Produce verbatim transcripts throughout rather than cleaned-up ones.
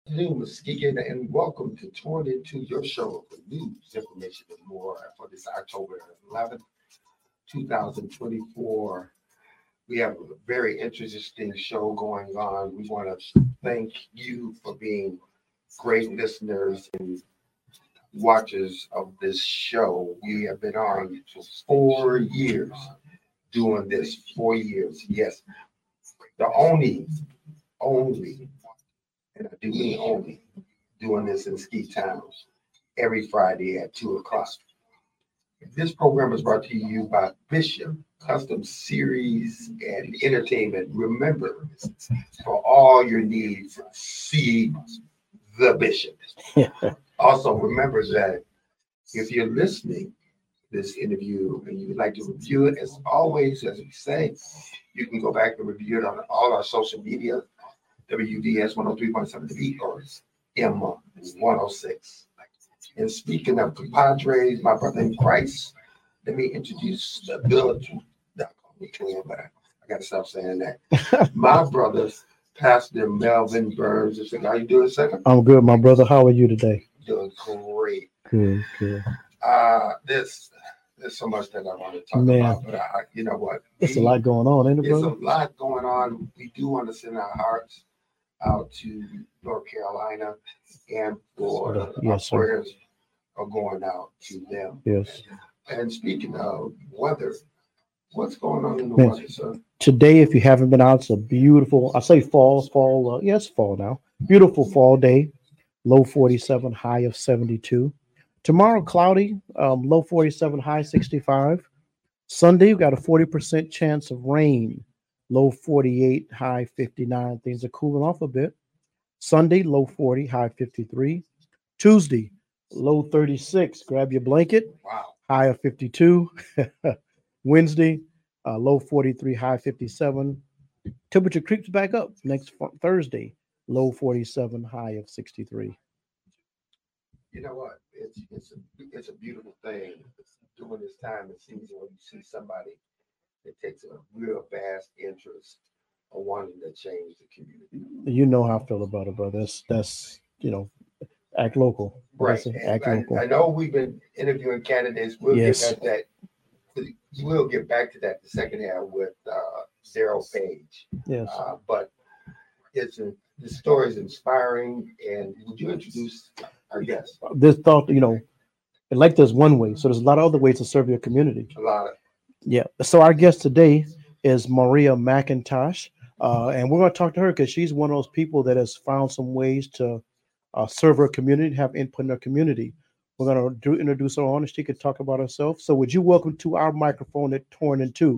Afternoon, Muskegon, and welcome to Torn Into Your Show for news, information, and more for this October eleventh, twenty twenty-four. We have a very interesting show going on. We want to thank you for being great listeners and watchers of this show. We have been on for four years doing this. Four years, yes. The only, only, and I do mean only, doing this in Ski Town every Friday at two o'clock. This program is brought to you by Bishop Custom Series and Entertainment. Remember, for all your needs, see the Bishop. Also, remember that if you're listening to this interview and you would like to review it, as always, as we say, you can go back and review it on all our social media, W D S one oh three point seven B or M one oh six. And speaking of compadres, my brother in Christ, let me introduce the ability. Not call me twin, but I, I got to stop saying that. My brother, Pastor Melvin Burns. Is how you doing, second? I'm good, my brother. How are you today? Doing great. Good, good. Uh, this there's so much that I want to talk Man. about, but I, you know what? It's a lot going on, ain't it, There's brother? a lot going on. We do want to send our hearts out to North Carolina, and for our Yes, sir. prayers are going out to them. Yes. And speaking of weather, what's going on in the Man. weather, sir? Today, if you haven't been out, it's a beautiful, I say fall, fall, uh, yes, fall now. Beautiful fall day. Low forty-seven, high of seventy-two. Tomorrow, cloudy, um, low forty-seven, high sixty-five. Sunday, we've got a forty percent chance of rain. Low forty-eight, high fifty-nine. Things are cooling off a bit. Sunday, low forty, high fifty-three. Tuesday, low thirty-six. Grab your blanket. Wow. High of fifty-two. Wednesday, uh, low forty-three, high fifty-seven. Temperature creeps back up next fu- Thursday, low forty-seven, high of sixty-three. You know what? It's it's a it's a beautiful thing during this time of season when you see somebody that takes a real vast interest of wanting to change the community. You know how I feel about it, brother. That's, that's you know, act local. What I Right. say, And act I, local. I know we've been interviewing candidates. We'll Yes. get back that. We'll get back to that the second half with uh, Zero Page. Yes. Uh, but it's a, the story is inspiring. And would you introduce our guest? This thought, you know, like there's one way, so there's a lot of other ways to serve your community. A lot of Yeah. So our guest today is Maria McIntosh, uh, and we're going to talk to her because she's one of those people that has found some ways to uh, serve her community, have input in her community. We're going to do, introduce her on, and she could talk about herself. So, would you welcome to our microphone at Torn in Two,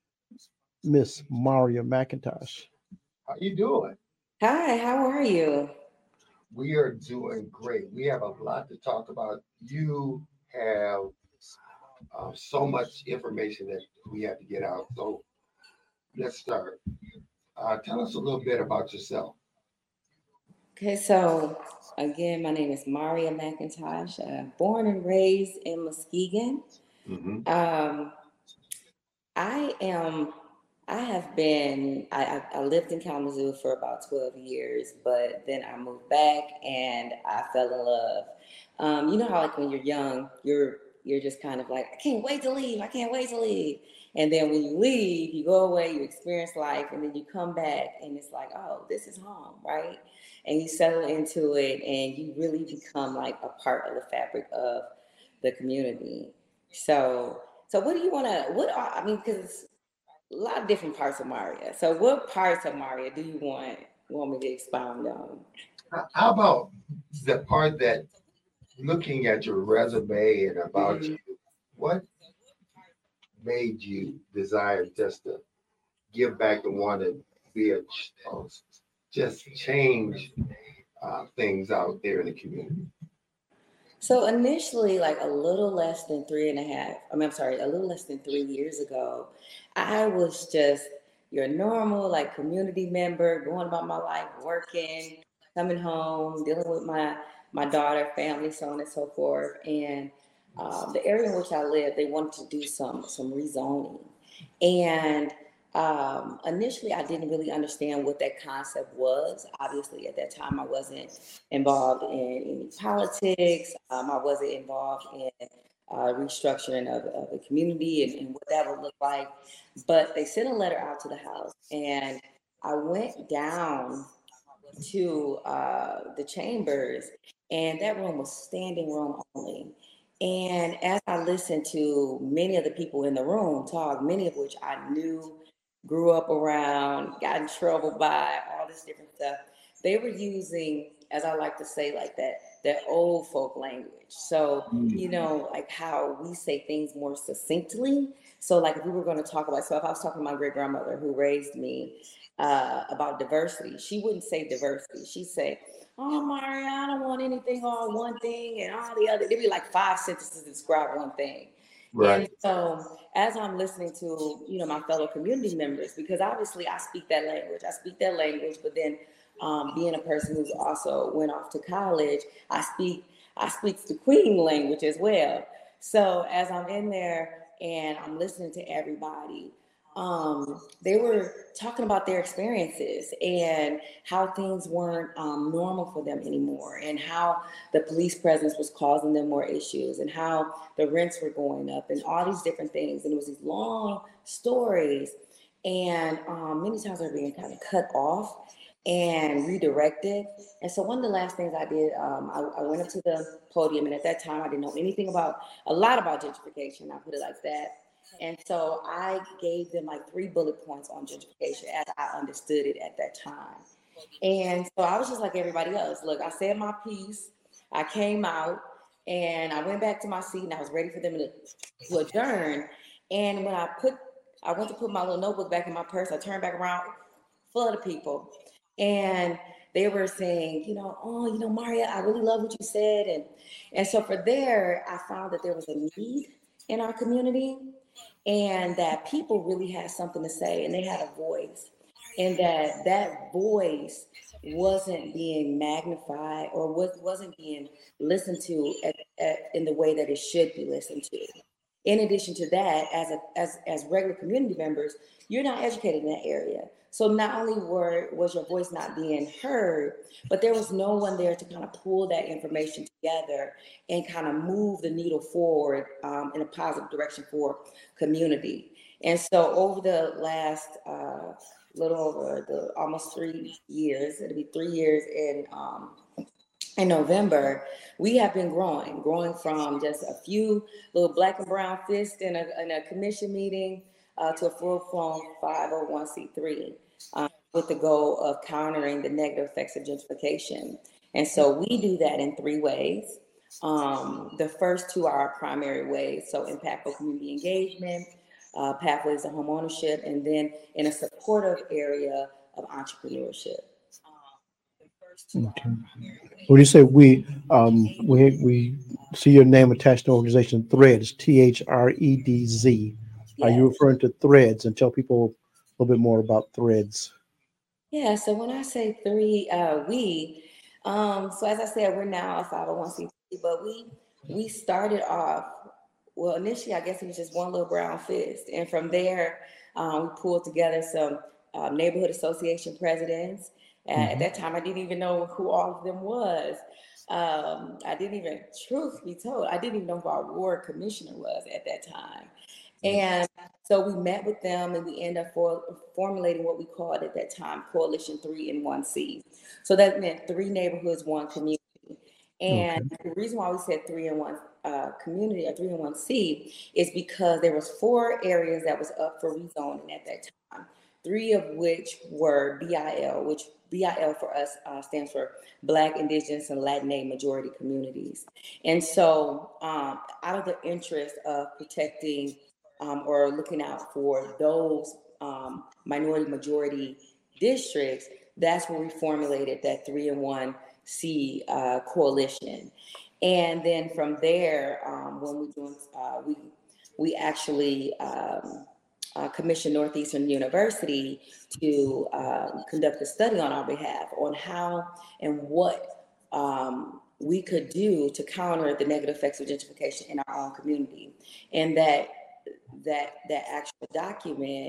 Miss Maria McIntosh? how you doing? Hi, how are you? We are doing great. We have a lot to talk about. You have uh, so much information that we have to get out. So let's start. Uh, tell us a little bit about yourself. Okay, so again, my name is Maria McIntosh, uh, born and raised in Muskegon. Mm-hmm. Um, I am, I have been, I, I, I lived in Kalamazoo for about twelve years, but then I moved back and I fell in love. Um, you know how like when you're young, you're you're just kind of like, I can't wait to leave, I can't wait to leave. And then when you leave, you go away, you experience life, and then you come back and it's like, oh, this is home, right? And you settle into it and you really become like a part of the fabric of the community. So, so what do you want to, what are, I mean, because a lot of different parts of Maria. So what parts of Maria do you want, want me to expound on? How how about the part that looking at your resume and about Mhm. you, what made you desire just to give back and want to be a ch- uh, just change uh, things out there in the community? So initially, like a little less than three and a half, I mean, I'm sorry, a little less than three years ago, I was just your normal, like community member, going about my life, working, coming home, dealing with my my daughter, family, so on and so forth. And um, the area in which I live, they wanted to do some some rezoning, and Um, initially, I didn't really understand what that concept was. Obviously, at that time, I wasn't involved in any politics. Um, I wasn't involved in uh, restructuring of, of the community and, and what that would look like. But they sent a letter out to the House, and I went down to uh, the chambers, and that room was standing room only. And as I listened to many of the people in the room talk, many of which I knew, grew up around, got in trouble by, all this different stuff, they were using, as I like to say, like that, that old folk language. So, you know, like how we say things more succinctly. So like if we were going to talk about, so if I was talking to my great grandmother who raised me, uh, about diversity, she wouldn't say diversity. She'd say, "Oh, Maria, I don't want anything on one thing and all the other." There'd be like five sentences to describe one thing. Right. And so as I'm listening to, you know, my fellow community members, because obviously I speak that language, I speak that language, but then um, being a person who's also went off to college, I speak, I speak the Queen language as well. So as I'm in there and I'm listening to everybody, um, they were talking about their experiences and how things weren't um, normal for them anymore, and how the police presence was causing them more issues, and how the rents were going up, and all these different things. And it was these long stories, and um, many times they're being kind of cut off and redirected. And so one of the last things I did, um, I, I went up to the podium, and at that time I didn't know anything about, a lot about gentrification, I put it like that. And so I gave them like three bullet points on gentrification as I understood it at that time. And so I was just like everybody else. Look, I said my piece, I came out, and I went back to my seat, and I was ready for them to, to adjourn. And when I put, I went to put my little notebook back in my purse, I turned back around, full of the people. And they were saying, you know, "Oh, you know, Maria, I really love what you said." And, and so for there, I found that there was a need in our community, and that people really had something to say, and they had a voice, and that that voice wasn't being magnified or was, wasn't being listened to at, at, in the way that it should be listened to. In addition to that, as a as as regular community members, you're not educated in that area. So not only were was your voice not being heard, but there was no one there to kind of pull that information together and kind of move the needle forward um, in a positive direction for community. And so over the last uh, little over the almost three years, it'll be three years in um, in November, we have been growing, growing from just a few little black and brown fists in a, in a commission meeting uh, to a full-blown five oh one c three um, with the goal of countering the negative effects of gentrification. And so we do that in three ways. Um, the first two are our primary ways, so impactful community engagement, uh, pathways to home ownership, and then in a supportive area of entrepreneurship. Okay. When you say we, um, we we see your name attached to the organization Threads, T H R E D Z. Are you referring to Threads? And tell people a little bit more about Threads. Yeah, so when I say three, uh, we, um, so as I said, we're now a five oh one c three, but we we started off, well, initially, I guess it was just one little brown fist. And from there, um, we pulled together some uh, neighborhood association presidents. Uh, mm-hmm. At that time, I didn't even know who all of them was. Um, I didn't even, truth be told, I didn't even know who our ward commissioner was at that time. And so we met with them, and we ended up for, formulating what we called at that time Coalition three in one C. So that meant three neighborhoods, one community. And okay. The reason why we said three in one uh, community or three in one C is because there was four areas that was up for rezoning at that time. Three of which were B I L, which B I L for us uh, stands for Black, Indigenous, and Latinx majority communities. And so um, out of the interest of protecting um, or looking out for those um, minority majority districts, that's when we formulated that three in one C uh, coalition. And then from there, um, when we doing, uh, we we actually um, uh, commissioned Northeastern University to uh, conduct a study on our behalf on how and what um, we could do to counter the negative effects of gentrification in our own community. And that that that actual document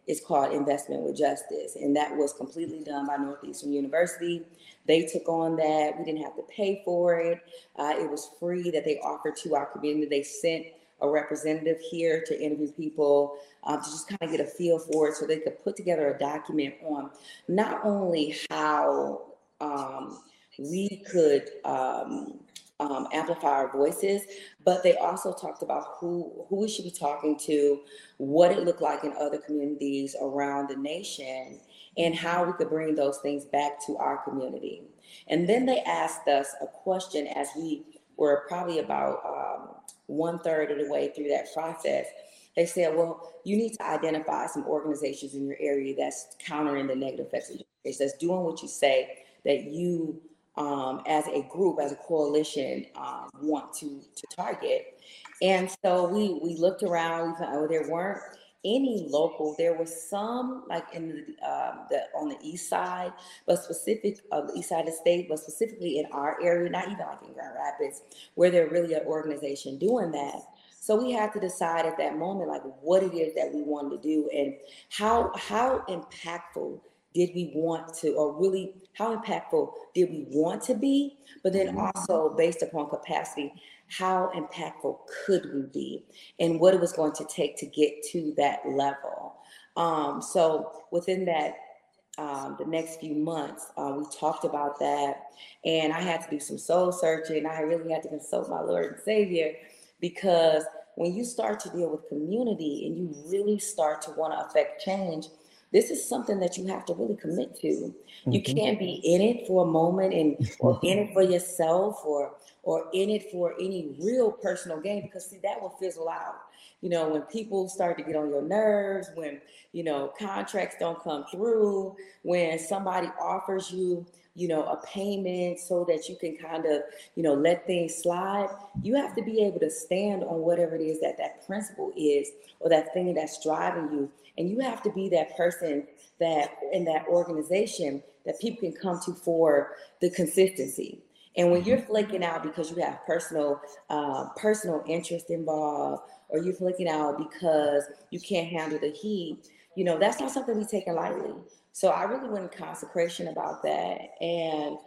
is called Investment with Justice. And that was completely done by Northeastern University. They took on that. We didn't have to pay for it. Uh, it was free that they offered to our community. They sent a representative here to interview people um, to just kind of get a feel for it so they could put together a document on not only how um, we could um, um, amplify our voices, but they also talked about who, who we should be talking to, what it looked like in other communities around the nation, and how we could bring those things back to our community. And then they asked us a question as we were probably about um, one third of the way through that process. They said, well, you need to identify some organizations in your area that's countering the negative effects of gentrification, that's doing what you say that you, um, as a group, as a coalition, um, want to, to target. And so we, we looked around, we found, oh, there weren't any local. There was some like in the, um, the on the east side, but specific of the east side of the state, but specifically in our area, not even like in Grand Rapids, where they're really an organization doing that. So we had to decide at that moment, like what it is that we wanted to do and how how impactful did we want to, or really how impactful did we want to be, but then also based upon capacity, how impactful could we be and what it was going to take to get to that level. Um, so within that, um, the next few months, uh, we talked about that, and I had to do some soul searching. I really had to consult my Lord and Savior, because when you start to deal with community and you really start to want to affect change, this is something that you have to really commit to. Mm-hmm. You can't be in it for a moment and or in it for yourself or or in it for any real personal gain, because see, that will fizzle out. You know, when people start to get on your nerves, when, you know, contracts don't come through, when somebody offers you, you know, a payment so that you can kind of, you know, let things slide, you have to be able to stand on whatever it is that that principle is or that thing that's driving you. And you have to be that person that in that organization that people can come to for the consistency. And when you're flaking out because you have personal uh, personal interest involved, or you're flaking out because you can't handle the heat, you know, that's not something we take lightly. So I really went in consecration about that. And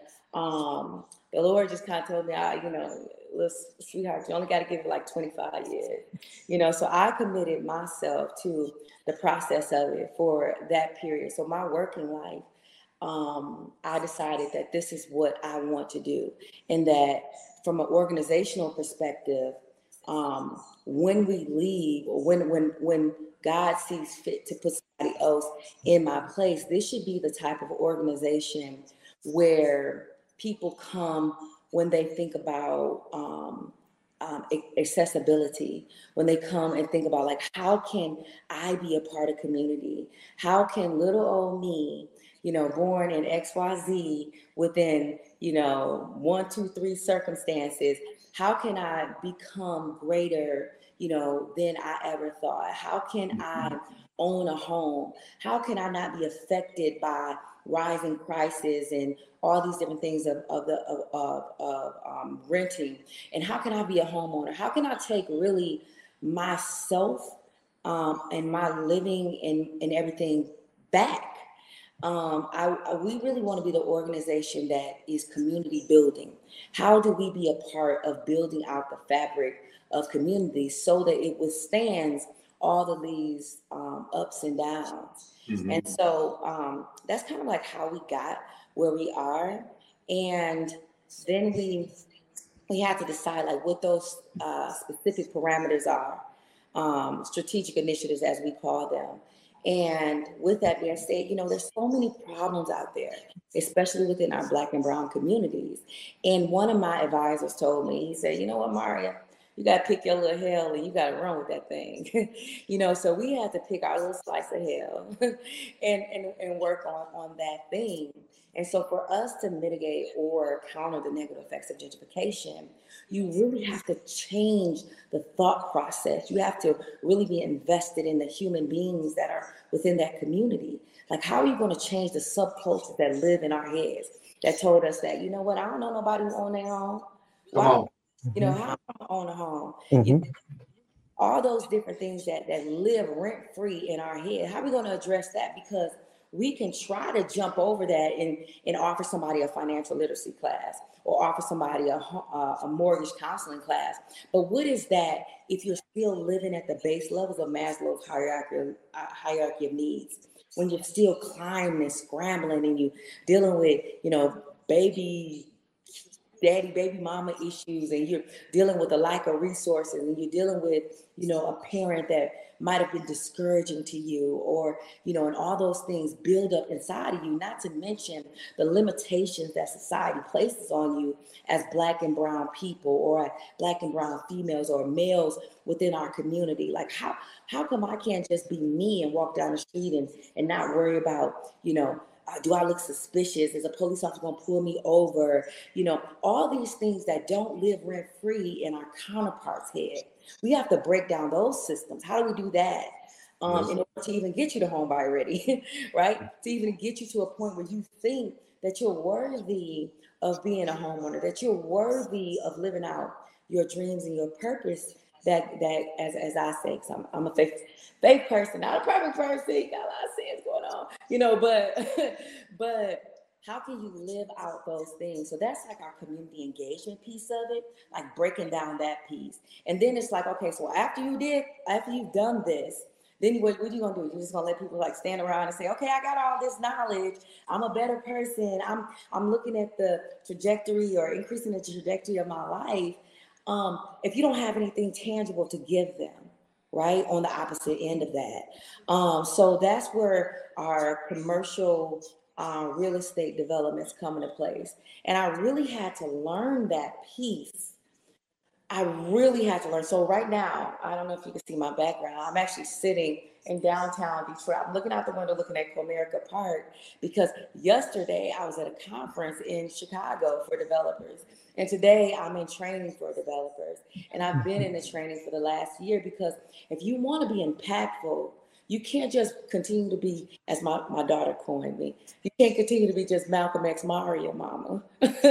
um, the Lord just kind of told me, I, you know, listen, sweetheart, you only got to give it like twenty-five years. You know, so I committed myself to the process of it for that period. So my working life, um, I decided that this is what I want to do. And that from an organizational perspective, um, when we leave or when, when, when God sees fit to put somebody else in my place, this should be the type of organization where people come when they think about um, um, accessibility, when they come and think about like, how can I be a part of community? How can little old me, you know, born in X Y Z within, you know, one, two, three circumstances, how can I become greater, you know, than I ever thought? How can I own a home? How can I not be affected by rising prices and all these different things of, of the of, of, of um, renting? And how can I be a homeowner? How can I take really myself um, and my living and, and everything back? Um, I, I, we really want to be the organization that is community building. How do we be a part of building out the fabric of community so that it withstands all of these um, ups and downs? Mm-hmm. And so um, that's kind of like how we got where we are. And then we we have to decide like what those uh, specific parameters are, um, strategic initiatives as we call them. And with that being said, you know, there's so many problems out there, especially within our Black and Brown communities. And one of my advisors told me, he said, you know what, Maria, you got to pick your little hell and you got to run with that thing. You know, so we had to pick our little slice of hell and, and, and work on, on that thing. And so for us to mitigate or counter the negative effects of gentrification, you really have to change the thought process. You have to really be invested in the human beings that are within that community. Like, how are you going to change the subcultures that live in our heads that told us that, you know what, I don't know nobody who own their home. Why? You know, how am I own a home? Mm-hmm. You, all those different things that, that live rent free in our head. How are we going to address that? Because we can try to jump over that and, and offer somebody a financial literacy class or offer somebody a, a mortgage counseling class. But what is that if you're still living at the base levels of Maslow's hierarchy, uh, hierarchy of needs? When you're still climbing and scrambling and you dealing with, you know, baby daddy, baby mama issues, and you're dealing with a lack of resources, and you're dealing with, you know, a parent that might have been discouraging to you, or, you know, and all those things build up inside of you, not to mention the limitations that society places on you as Black and brown people, or Black and brown females, or males within our community. Like, how how come I can't just be me and walk down the street and, and not worry about, you know, Uh, do I look suspicious? Is a police officer going to pull me over? You know, all these things that don't live rent free in our counterparts' head. We have to break down those systems. How do we do that? Um, yes. In order to even get you to home buy ready, right? To even get you to a point where you think that you're worthy of being a homeowner, that you're worthy of living out your dreams and your purpose. That that as as I say, because I'm I'm a faith faith person, not a perfect person, got a lot of sins going on, you know. But but how can you live out those things? So that's like our community engagement piece of it, like breaking down that piece. And then it's like, okay, so after you did, after you've done this, then what, what are you gonna do? You're just gonna let people like stand around and say, okay, I got all this knowledge, I'm a better person, I'm I'm looking at the trajectory or increasing the trajectory of my life. Um, if you don't have anything tangible to give them, right, on the opposite end of that. Um, so that's where our commercial uh, real estate developments come into place. And I really had to learn that piece. I really had to learn. So right now, I don't know if you can see my background. I'm actually sitting in downtown Detroit. I'm looking out the window, looking at Comerica Park, because yesterday I was at a conference in Chicago for developers. And today I'm in training for developers. And I've been in the training for the last year, because if you want to be impactful, you can't just continue to be, as my, my daughter coined me, you can't continue to be just Malcolm X Mario, mama.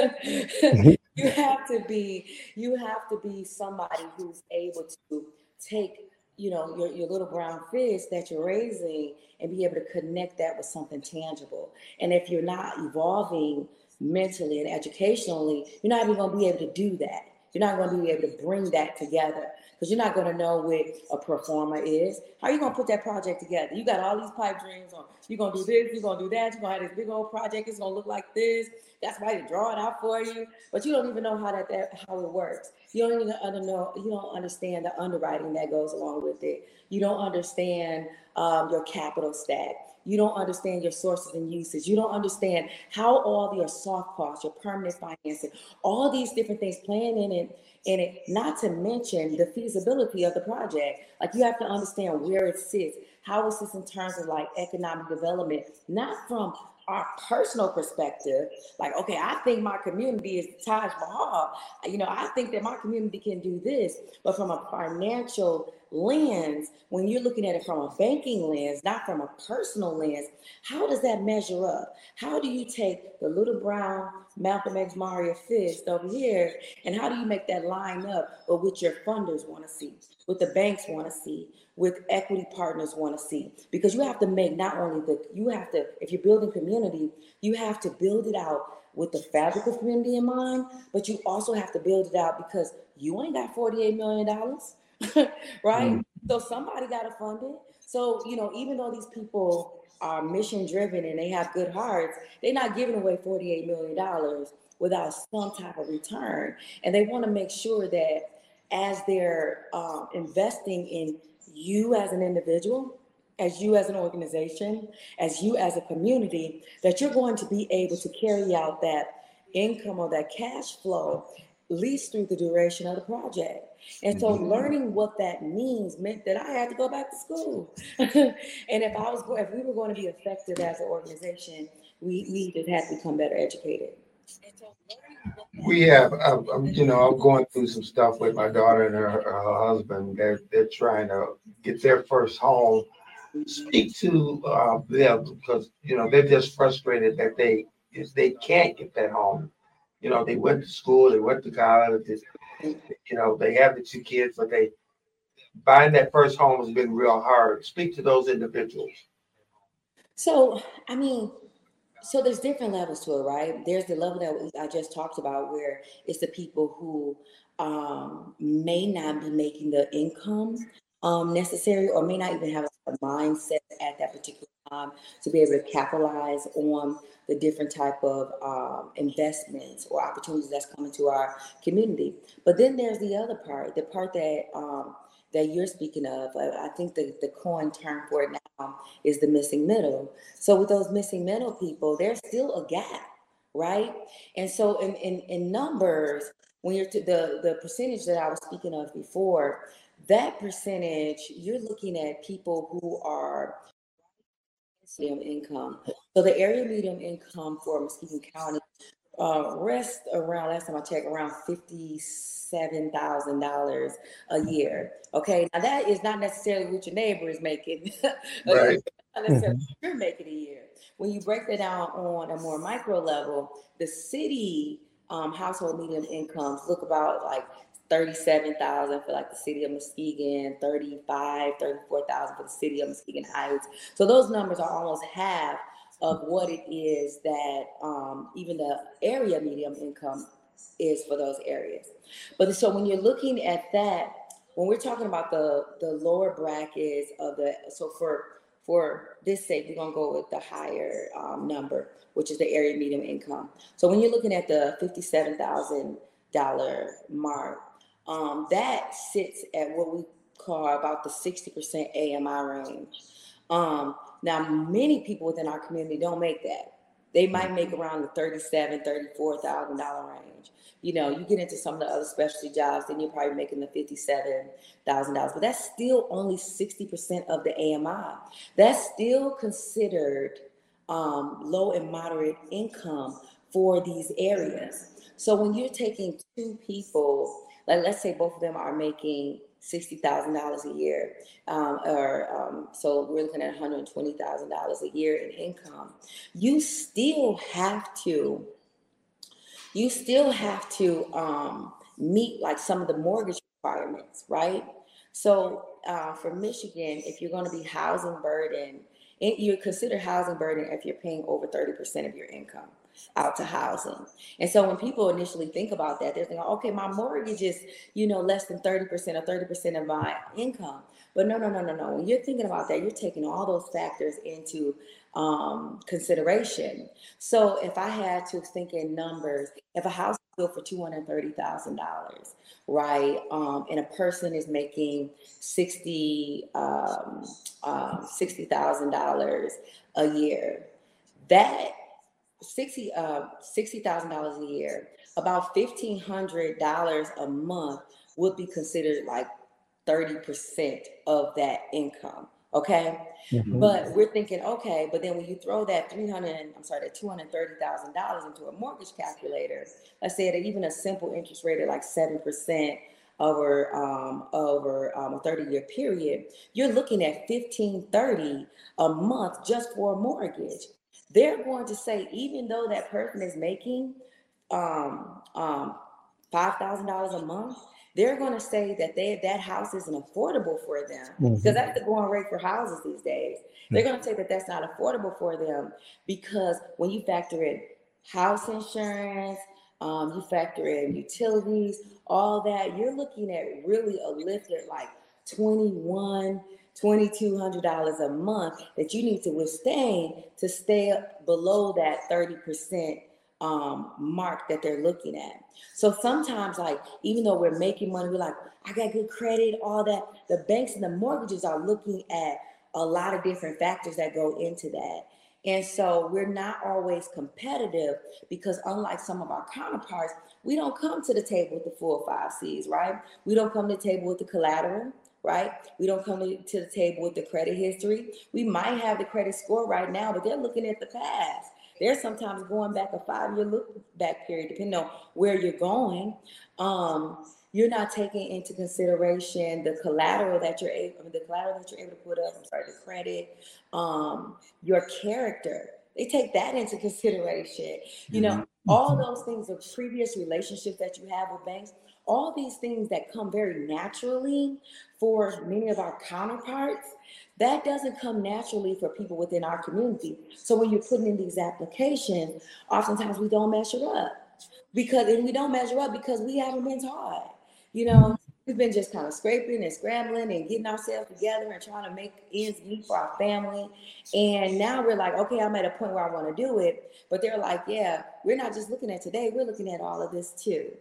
You have to be, you have to be somebody who's able to take, you know, your, your little brown fish that you're raising and be able to connect that with something tangible. And if you're not evolving mentally and educationally, you're not even going to be able to do that. You're not going to be able to bring that together, because you're not going to know what a performer is. How are you going to put that project together? You got all these pipe dreams on. You're going to do this, you're going to do that. You're going to have this big old project. It's going to look like this. That's why they draw it out for you. But you don't even know how that, that how it works. You don't even under know, you don't understand the underwriting that goes along with it. You don't understand um, your capital stack. You don't understand your sources and uses. You don't understand how all your soft costs, your permanent financing, all these different things playing in it, in it, not to mention the feasibility of the project. Like, you have to understand where it sits, how it sits in terms of like economic development, not from our personal perspective. Like, okay, I think my community is Taj Mahal. You know, I think that my community can do this, but from a financial lens, when you're looking at it from a banking lens, not from a personal lens, how does that measure up? How do you take the little brown Malcolm X Mario fist over here, and how do you make that line up with what your funders want to see, what the banks want to see, with equity partners want to see? Because you have to make not only the, you have to, if you're building community, you have to build it out with the fabric of community in mind, but you also have to build it out because you ain't got forty-eight million dollars. Right? Mm. So somebody got to fund it. So, you know, even though these people are mission driven and they have good hearts, they're not giving away forty-eight million dollars without some type of return. And they want to make sure that as they're um, investing in you as an individual, as you as an organization, as you as a community, that you're going to be able to carry out that income or that cash flow at least through the duration of the project. And so learning what that means meant that I had to go back to school. And if I was, if we were going to be effective as an organization, we, we just had to become better educated. We have, um, you know, I'm going through some stuff with my daughter and her, her husband. They're, they're trying to get their first home. Speak to uh, them, because, you know, they're just frustrated that they, they can't get that home. You know, they went to school, they went to college, they, you know, they have the two kids, but they buying that first home has been real hard. Speak to those individuals. So, I mean, so there's different levels to it, right? There's the level that we- I just talked about where it's the people who um, may not be making the income um, necessary or may not even have a mindset at that particular time to be able to capitalize on the different type of um, investments or opportunities that's coming to our community. But then there's the other part, the part that um, that you're speaking of. I, I think the, the coin term for it now is the missing middle. So with those missing middle people, there's still a gap, right? And so in, in, in numbers, when you're to the, the percentage that I was speaking of before, that percentage, you're looking at people who are medium income. So the area medium income for Muskegon County uh, rest around, last time I checked, around fifty-seven thousand dollars a year. Okay, now that is not necessarily what your neighbor is making a Right. year, not necessarily Mhm. what you're making a year. When you break that down on a more micro level, the city um, household medium incomes look about like thirty-seven thousand for like the city of Muskegon, thirty-five, thirty-four thousand for the city of Muskegon Heights. So those numbers are almost half of what it is that um, even the area medium income is for those areas. But so when you're looking at that, when we're talking about the the lower brackets of the, so for for this sake, we're gonna go with the higher um, number, which is the area medium income. So when you're looking at the fifty-seven thousand dollar mark, um, that sits at what we call about the sixty percent A M I range. Um, now, many people within our community don't make that. They might make around the thirty-seven, thirty-four thousand dollar range. You know, you get into some of the other specialty jobs, then you're probably making the fifty-seven thousand dollars. But that's still only sixty percent of the A M I. That's still considered um, low and moderate income for these areas. So when you're taking two people, like let's say both of them are making sixty thousand dollars a year, um, or um, so we're looking at one hundred twenty thousand dollars a year in income. You still have to, you still have to um, meet like some of the mortgage requirements, right? So uh, for Michigan, if you're going to be housing burden, it, you consider housing burden if you're paying over thirty percent of your income out to housing. And so when people initially think about that, they're thinking, okay, my mortgage is, you know, less than thirty percent or thirty percent of my income. But no, no, no, no, no. When you're thinking about that, you're taking all those factors into um, consideration. So if I had to think in numbers, if a house is built for two hundred thirty thousand dollars, right, um, and a person is making sixty um, um, sixty thousand dollars a year, that sixty uh sixty thousand dollars a year, about fifteen hundred dollars a month would be considered like thirty percent of that income. Okay. Mhm. But we're thinking, okay, but then when you throw that three hundred, I'm sorry, that two hundred thirty thousand dollars into a mortgage calculator, let's say that even a simple interest rate of like seven percent over um over um, a thirty year period, you're looking at fifteen thirty a month just for a mortgage. They're going to say, even though that person is making um, um, five thousand dollars a month, they're going to say that they that house isn't affordable for them, because Mhm. that's the going rate for houses these days. They're going to say that that's not affordable for them because when you factor in house insurance, um, you factor in utilities, all that, you're looking at really a lift at like twenty-one, twenty-two hundred dollars a month that you need to withstand to stay below that thirty percent um, mark that they're looking at. So sometimes, like, even though we're making money, we're like, I got good credit, all that. The banks and the mortgages are looking at a lot of different factors that go into that. And so we're not always competitive because, unlike some of our counterparts, we don't come to the table with the full five C's, right? We don't come to the table with the collateral, right? We don't come to, to the table with the credit history. We might have the credit score right now, but they're looking at the past. They're sometimes going back a five-year look back period, depending on where you're going. Um, you're not taking into consideration the collateral that you're able, I mean, the collateral that you're able to put up. I'm sorry, the credit, um, your character. They take that into consideration. You know, All those things are previous relationships that you have with banks. All these things that come very naturally for many of our counterparts, that doesn't come naturally for people within our community. So when you're putting in these applications, oftentimes we don't measure up because, and we don't measure up because we haven't been taught, you know, we've been just kind of scraping and scrambling and getting ourselves together and trying to make ends meet for our family. And now we're like, okay, I'm at a point where I want to do it. But they're like, yeah, we're not just looking at today, we're looking at all of this too.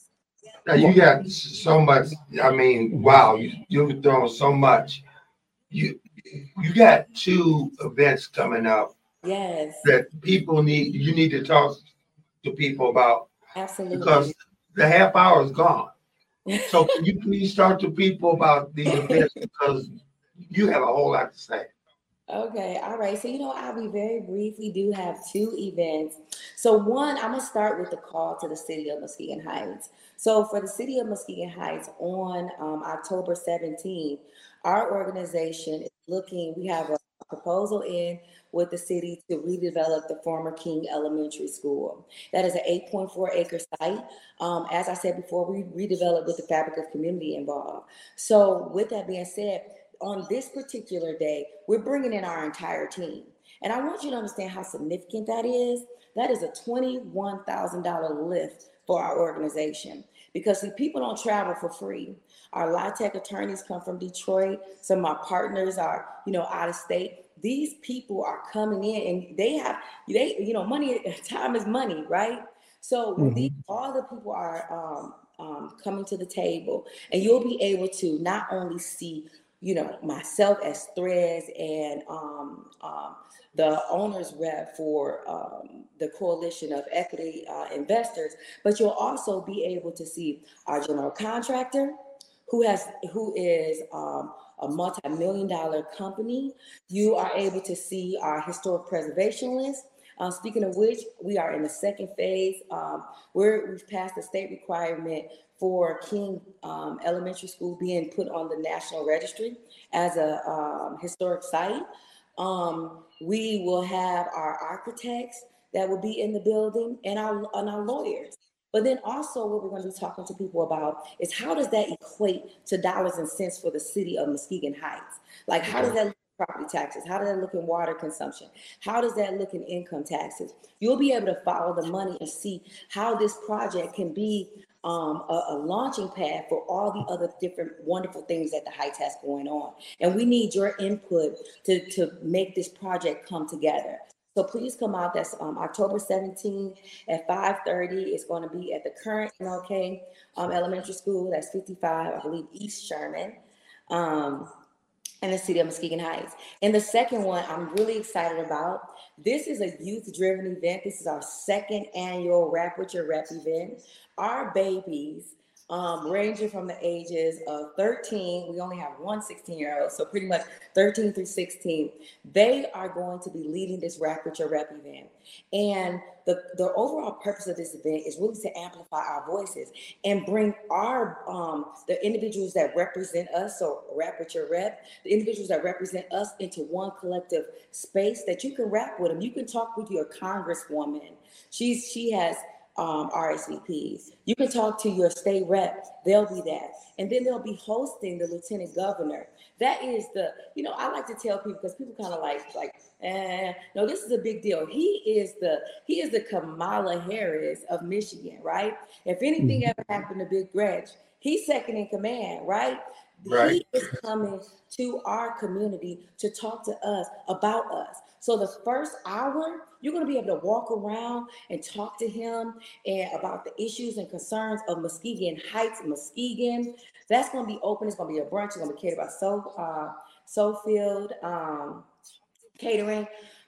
Now you got so much. I mean, wow, you you've thrown so much. You you got two events coming up. Yes. That people need. You need to talk to people about. Absolutely. Because the half hour is gone. So can you please talk to people about these events because you have a whole lot to say. Okay, all right. So, you know, I'll be very brief. We do have two events. So one, I'm going to start with the call to the city of Muskegon Heights. So for the city of Muskegon Heights on um, October seventeenth, our organization is looking, we have a proposal in with the city to redevelop the former King Elementary School. That is an eight point four acre site. Um, as I said before, we redeveloped with the fabric of community involved. So with that being said, on this particular day, we're bringing in our entire team. And I want you to understand how significant that is. That is a twenty-one thousand dollars lift for our organization. Because see, people don't travel for free. Our LIHTC attorneys come from Detroit. Some of our partners are, you know, out of state. These people are coming in and they have, they, you know, money, time is money, right? So mm-hmm. these, all the people are um, um, coming to the table, and you'll be able to not only see, you know, myself as Threads and um, um, the owner's rep for um, the Coalition of Equity uh, Investors, but you'll also be able to see our general contractor, who has, who is um, a multi-million dollar company. You are able to see our historic preservation list. Uh, speaking of which, we are in the second phase. Um, where we've passed the state requirement for King um, Elementary School being put on the National Registry as a um, historic site. Um, we will have our architects that will be in the building and our, and our lawyers. But then also what we're going to be talking to people about is how does that equate to dollars and cents for the city of Muskegon Heights? Like how does that look in property taxes? How does that look in water consumption? How does that look in income taxes? You'll be able to follow the money and see how this project can be um, a, a launching pad for all the other different wonderful things that the Heights has going on. And we need your input to, to make this project come together. So please come out. That's um, October seventeenth at five thirty. It's going to be at the current M L K um, Elementary School. That's fifty-five, I believe, East Sherman, um, in the city of Muskegon Heights. And the second one I'm really excited about. This is a youth-driven event. This is our second annual Rap with Your Rep event. Our babies, Um, ranging from the ages of thirteen, we only have one sixteen-year-old, so pretty much thirteen through sixteen, they are going to be leading this Rap with Your Rep event. And the, the overall purpose of this event is really to amplify our voices and bring our, um, the individuals that represent us, so Rap with Your Rep, the individuals that represent us into one collective space that you can rap with them. You can talk with your congresswoman. She's, she has Um, R S V Ps. You can talk to your state rep, they'll be that. And then they'll be hosting the lieutenant governor. That is the, you know, I like to tell people, because people kind of like, like, eh, no, this is a big deal. He is the, he is the Kamala Harris of Michigan, right? If anything ever happened to Big Gretch, he's second in command, right? Right. He is coming to our community to talk to us about us. So the first hour, you're going to be able to walk around and talk to him and about the issues and concerns of Muskegon Heights, Muskegon. That's going to be open. It's going to be a brunch. It's going to be catered by So uh, Sofield um, Catering.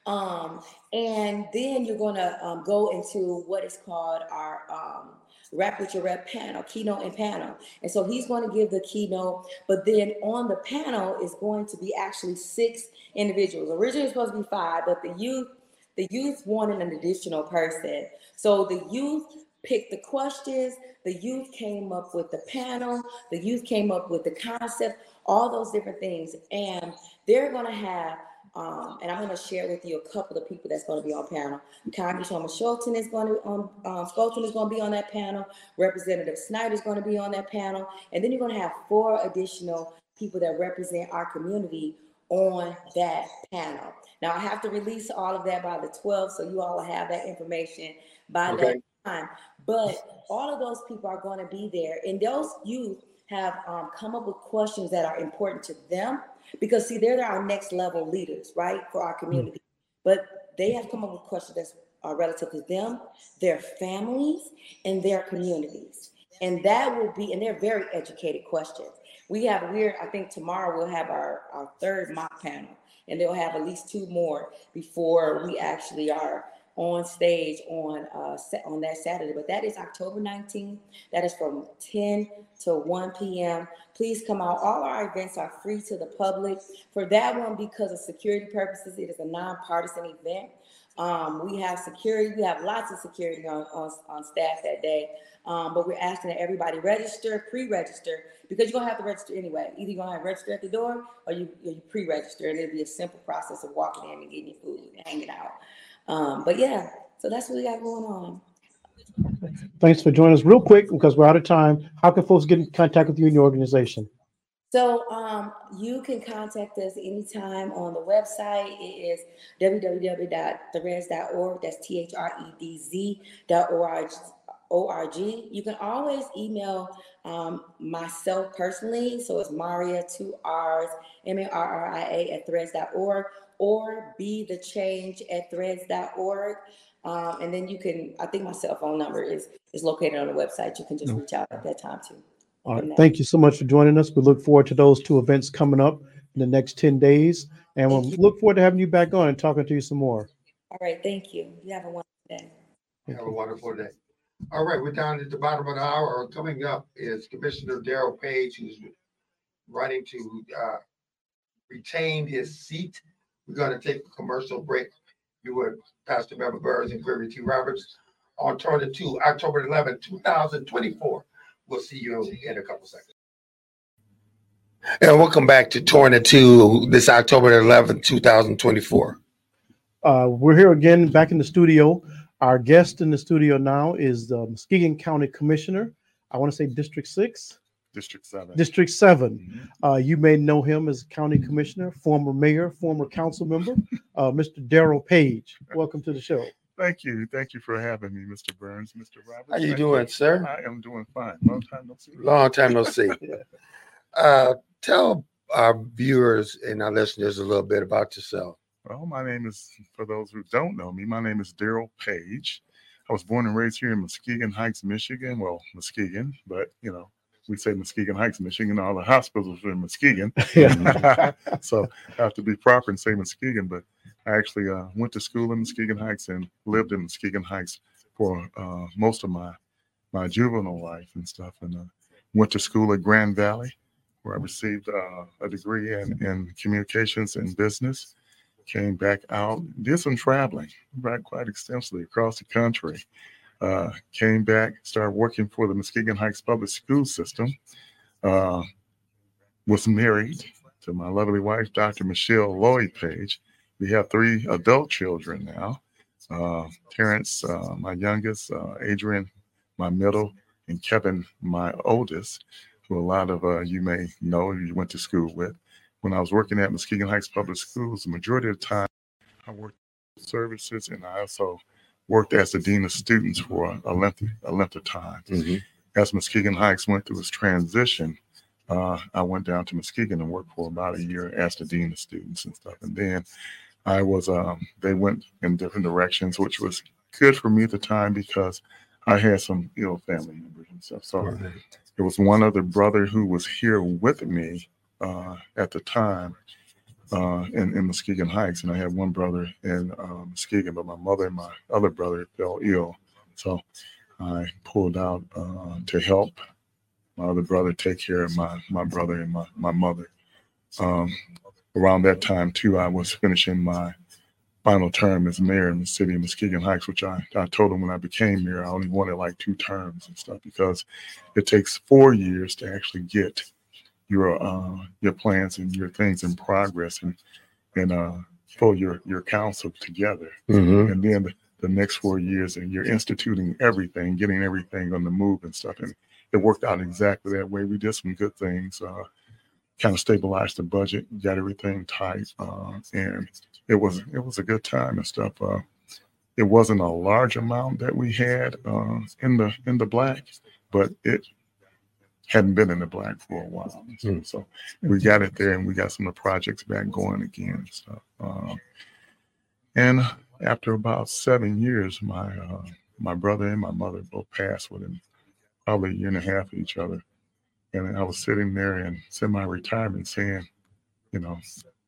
Um, and then you're going to um, go into what is called our um, Rap with Your Rep panel, keynote and panel. And so he's going to give the keynote, but then on the panel is going to be actually six individuals. Originally it was supposed to be five, but the youth, the youth wanted an additional person. So the youth picked the questions, the youth came up with the panel, the youth came up with the concept, all those different things. And they're going to have Um, and I'm going to share with you a couple of people that's going to be on panel. Congresswoman Shelton is going to on um, Skelton is going to be on that panel. Representative Snyder is going to be on that panel, and then you're going to have four additional people that represent our community on that panel. Now I have to release all of that by the twelfth, so you all will have that information by Okay. that time. But all of those people are going to be there, and those youth have um, come up with questions that are important to them, because see, they're our next level leaders, right, for our community. Mm-hmm. But they have come up with questions that are relative to them, their families, and their communities. And that will be, and they're very educated questions. We have, we're, I think tomorrow we'll have our, our third mock panel, and they'll have at least two more before we actually are on stage on uh, on that Saturday. But that is October nineteenth. That is from ten to one p.m. Please come out. All our events are free to the public. For that one, because of security purposes, it is a nonpartisan event. Um, we have security. We have lots of security on, on, on staff that day. Um, but we're asking that everybody register, pre-register, because you're going to have to register anyway. Either you're going to have to register at the door, or you, you pre-register, and it'll be a simple process of walking in and getting your food and hanging out. Um, but yeah, so that's what we got going on. Thanks for joining us. Real quick, because we're out of time, how can folks get in contact with you and your organization? So um, you can contact us anytime on the website. It is w w w dot threads dot org. That's T H R E D Z dot O R G. You can always email um, myself personally. So it's Maria, two R's, M A R R I A at threads dot org, or be the change at threads dot org. Um, and then you can, I think my cell phone number is, is located on the website. You can just reach out at that time too. All right. Thank you so much for joining us. We look forward to those two events coming up in the next ten days. And we'll look forward to having you back on and talking to you some more. All right. Thank you. You have a wonderful day. Have a wonderful day. All right. We're down at the bottom of the hour. Coming up is Commissioner Darrell Page, who's running to uh, retain his seat. We're going to take a commercial break. You were Pastor Member Burns and Gregory T. Roberts on Turner two, October eleventh, two thousand twenty-four. We'll see you in a couple seconds. And welcome back to Torna two, this October eleventh, two thousand twenty-four. Uh, we're here again, back in the studio. Our guest in the studio now is the Muskegon County Commissioner. I want to say District six. District seven. District seven. Mm-hmm. Uh, you may know him as County Commissioner, former mayor, former council member, uh, Mister Darrell Page. Welcome to the show. Thank you. Thank you for having me, Mister Burns, Mister Roberts. How you Thank doing, you. sir? I am doing fine. Long time no see. Long time no see. Yeah. Uh, tell our viewers and our listeners a little bit about yourself. Well, my name is, for those who don't know me, my name is Darrell Page. I was born and raised here in Muskegon Heights, Michigan. Well, Muskegon, but, you know, we say Muskegon Heights, Michigan. All the hospitals are in Muskegon. Yeah. So I have to be proper and say Muskegon. But I actually uh, went to school in Muskegon Heights and lived in Muskegon Heights for uh, most of my my juvenile life and stuff. And uh, went to school at Grand Valley, where I received uh, a degree in, in communications and business. Came back out, did some traveling, right, quite extensively across the country. Uh, came back, started working for the Muskegon Heights Public School System. Uh, was married to my lovely wife, Doctor Michelle Lloyd Page. We have three adult children now. Uh, Terrence, uh, my youngest, uh, Adrian, my middle, and Kevin, my oldest, who a lot of uh, you may know, you went to school with. When I was working at Muskegon Heights Public Schools, the majority of the time I worked with services, and I also worked as the dean of students for a lengthy, a length of time. Mm-hmm. As Muskegon Heights went through its transition, uh, I went down to Muskegon and worked for about a year as the dean of students and stuff. And then I was, um, they went in different directions, which was good for me at the time because I had some ill family members and stuff. So right. There was one other brother who was here with me uh, at the time. Uh, in, in Muskegon Heights, and I had one brother in uh, Muskegon, but my mother and my other brother fell ill, so I pulled out uh, to help my other brother take care of my my brother and my, my mother. Um, around that time, too, I was finishing my final term as mayor in the city of Muskegon Heights, which I, I told him when I became mayor, I only wanted like two terms and stuff because it takes four years to actually get your uh, your plans and your things in progress. And and uh, for your, your council together. Mhm. And then the, the next four years, and you're instituting everything, getting everything on the move and stuff. And it worked out exactly that way. We did some good things, uh, kind of stabilized the budget, got everything tight, uh, and it was it was a good time and stuff. Uh, it wasn't a large amount that we had uh, in the in the black, but it hadn't been in the black for a while. Mm. So we got it there, and we got some of the projects back going again and stuff. Uh, and after about seven years, my uh, my brother and my mother both passed within probably a year and a half of each other. And I was sitting there in semi-retirement saying, you know,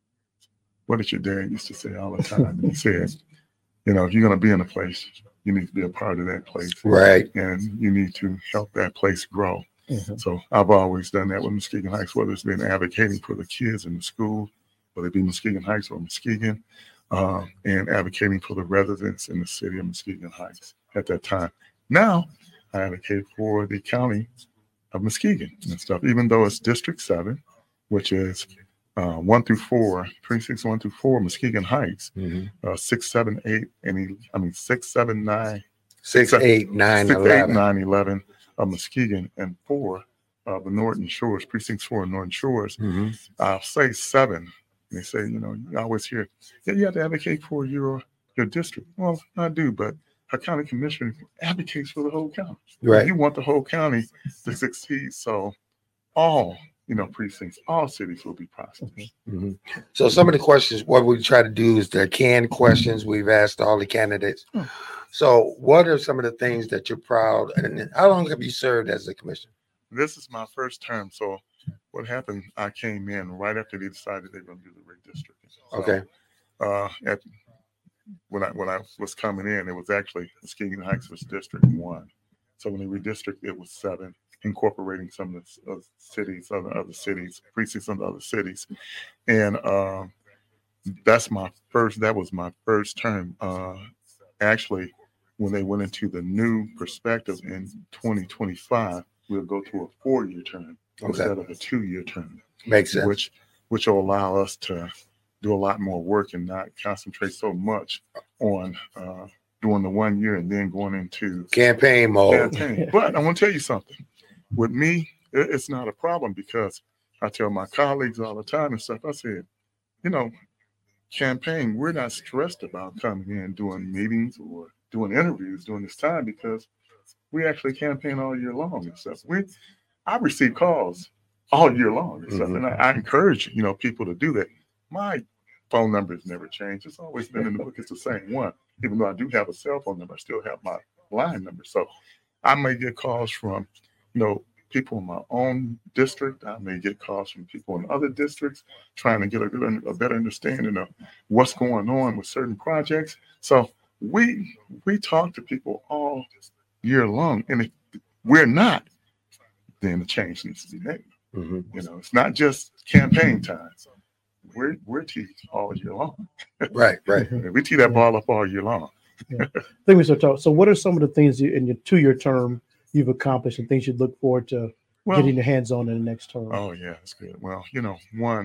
what did your dad used to say all the time? And he said, you know, if you're going to be in a place, you need to be a part of that place. Right. And you need to help that place grow. Mhm. So I've always done that with Muskegon Heights, whether it's been advocating for the kids in the school, whether it be Muskegon Heights or Muskegon, uh, and advocating for the residents in the city of Muskegon Heights at that time. Now I advocate for the county of Muskegon and stuff, even though it's District seven, which is uh, one through four, precincts one through four, Muskegon Heights, Mhm. uh, six, seven, eight, and el- I mean six, seven, nine, Six, Six, eight, nine, six, eight, eleven. nine, eleven of Muskegon, and four of the Northern Shores, precincts four and Northern Shores. Mhm. I'll say seven. And they say, you know, you always hear, yeah, you have to advocate for your your district. Well, I do, but a county commissioner advocates for the whole county. Right. You want the whole county to succeed, so all, you know, precincts, all cities will be prosperous. Mhm. So some of the questions, what we try to do is the canned questions we've asked all the candidates. Hmm. So what are some of the things that you're proud, and how long have you served as a commissioner? This is my first term, so what happened, I came in right after they decided they were going to do the redistricting. So, Okay. Uh, at, when I when I was coming in, it was actually Muskegon Heights was District One. So when they redistricted, it was seven, incorporating some of the uh, cities, other other cities, precincts of other cities, and uh, that's my first. That was my first term. Uh, actually, when they went into the new perspective in twenty twenty-five, we'll go to a four-year term Okay. instead of a two-year term, Makes sense. which which will allow us to do a lot more work and not concentrate so much on uh, doing the one year and then going into Campaign mode. campaign. But I want to tell you something. With me, it- it's not a problem because I tell my colleagues all the time and stuff. I said, you know, campaign, we're not stressed about coming in doing meetings or doing interviews during this time because we actually campaign all year long and stuff. We, I receive calls all year long and stuff, Mhm. and I, I encourage you know people to do that. My phone number has never changed; it's always been in the book. It's the same one, even though I do have a cell phone number. I still have my line number, so I may get calls from you know people in my own district. I may get calls from people in other districts trying to get a good, a better understanding of what's going on with certain projects. So we we talk to people all year long, and if we're not, then the change needs to be made. Mhm. You know, it's not just campaign time. We're we're teach all year long. Right, right. We tee that ball up all year long. I think we should talk. So, what are some of the things you, in your two-year term you've accomplished and things you look forward to Well, getting your hands on in the next term? oh yeah, that's good. Well, you know, one,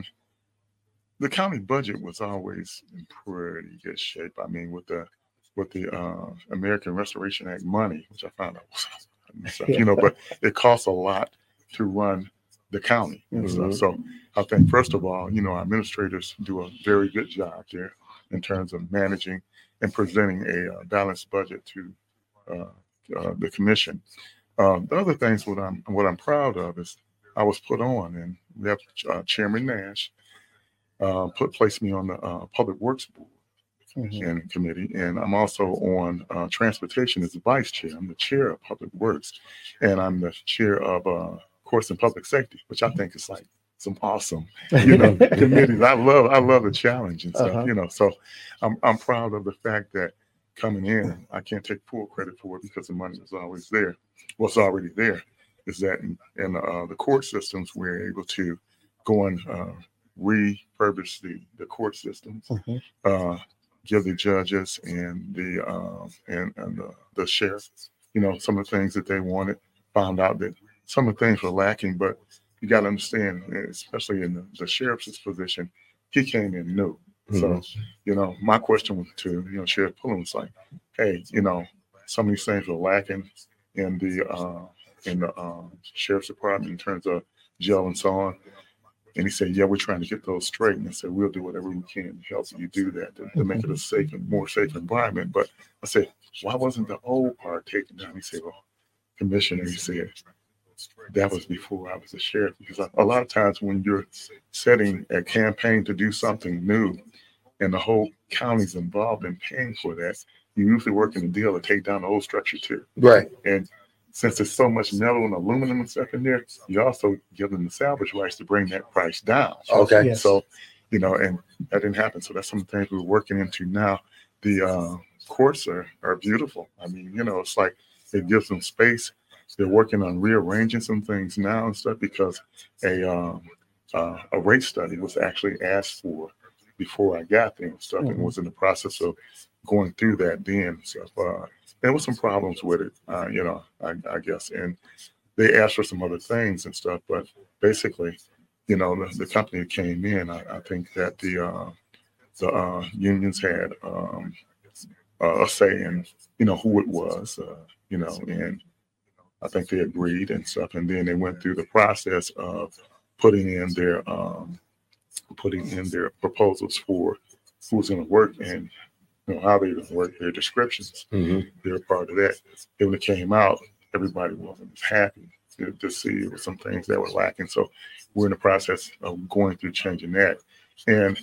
the county budget was always in pretty good shape. I mean, with the with the uh, American Restoration Act money, which I found out was, you know, but it costs a lot to run the county and Mhm. stuff. So I think first of all, you know, our administrators do a very good job there in terms of managing and presenting a uh, balanced budget to uh, uh, the commission. Um, the other things what I'm what I'm proud of is I was put on, and we have uh, Chairman Nash uh, put placed me on the uh, Public Works Board Mhm. and committee, and I'm also on uh, transportation as the vice chair. I'm the chair of Public Works, and I'm the chair of uh, courts and public safety, which I think is like some awesome, you know, committees. I love I love the challenge and stuff, Uh-huh. you know. So I'm I'm proud of the fact that coming in, I can't take full credit for it because the money was always there. What's already there is that in, in uh, the court systems, we're able to go and uh, refurbish the the court systems. Mhm. Uh, give the judges and the uh, and and the, the sheriff, you know, some of the things that they wanted. Found out that some of the things were lacking, but you got to understand, especially in the, the sheriff's position, he came in new. Mm-hmm. So, you know, my question to, you know, Sheriff Pullen was like, hey, you know, some of these things are lacking in the uh, in the uh, sheriff's department in terms of jail and so on. And he said, yeah, we're trying to get those straight. And I said, we'll do whatever we can to help you do that, to, to make it a safe and more safe environment. But I said, why wasn't the old part taken down? He said, well, Commissioner, he said, that was before I was a sheriff. Because a lot of times when you're setting a campaign to do something new and the whole county's involved in paying for that, you usually work in a deal to take down the old structure too. Right. And since there's so much metal and aluminum and stuff in there, you also give them the salvage rights to bring that price down. Okay. Yes. So, you know, and that didn't happen. So that's some of the things we're working into now. The uh, courts are, are beautiful. I mean, you know, it's like it gives them space. They're working on rearranging some things now and stuff because a um, uh, a rate study was actually asked for before I got there and stuff, Mhm. and was in the process of going through that then and stuff. Uh, there was some problems with it, uh, you know, I, I guess, and they asked for some other things and stuff, but basically, you know, the, the company that came in, I, I think that the uh, the uh, unions had um, uh, a say in, you know, who it was, uh, you know, and I think they agreed and stuff, and then they went through the process of putting in their um, putting in their proposals for who's going to work and, you know, how they're going to work, their descriptions. Mm-hmm. They're part of that. And when it came out, everybody wasn't as happy to, to see it was some things that were lacking. So we're in the process of going through changing that, and